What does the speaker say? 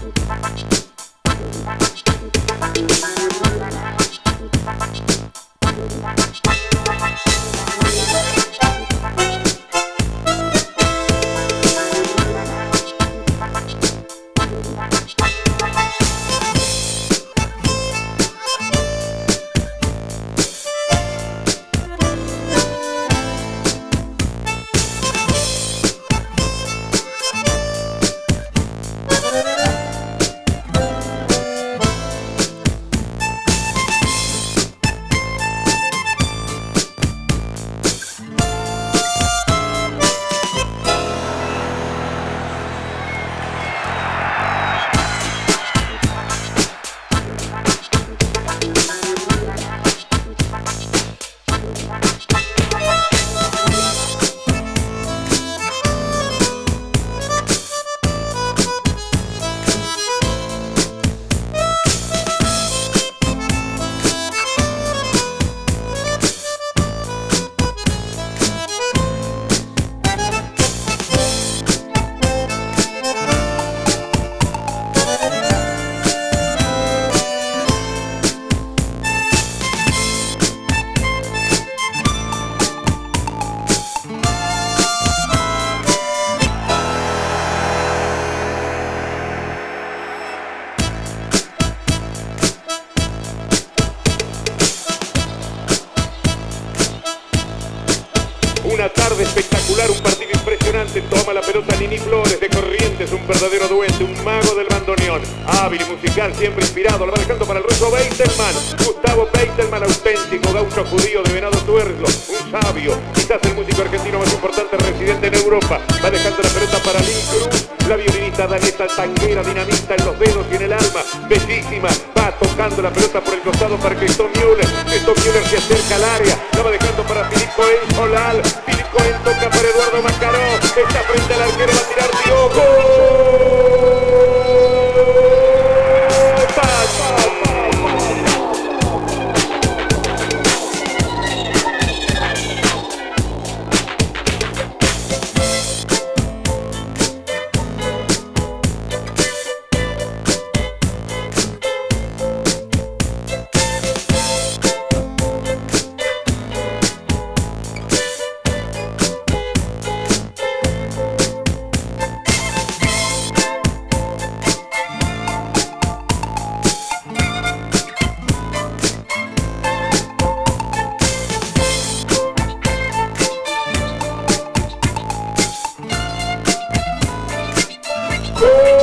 Una tarde espectacular, un partido impresionante. Toma la pelota Nini Flores de Corrientes, un verdadero duende, un mago del bandoneón. Hábil y musical, siempre inspirado. Lo va dejando para el ruso Beitelman. Gustavo Beitelman, auténtico gaucho judío de Venado Tuerlo. Un sabio, quizás el músico argentino más importante residente en Europa. Va dejando la pelota para Lynn Cruz, la violinista danesa, tanguera, dinamita en los dedos y en el alma. Bellísima, va tocando la pelota por el costado para Christoph Müller. Christoph Müller se acerca al área. La va dejando para Philippe Cohen Solal. Philippe Cohen toca para Eduardo Macaró. Está frente al arquero, va a tirar Diogo. ¡Gol!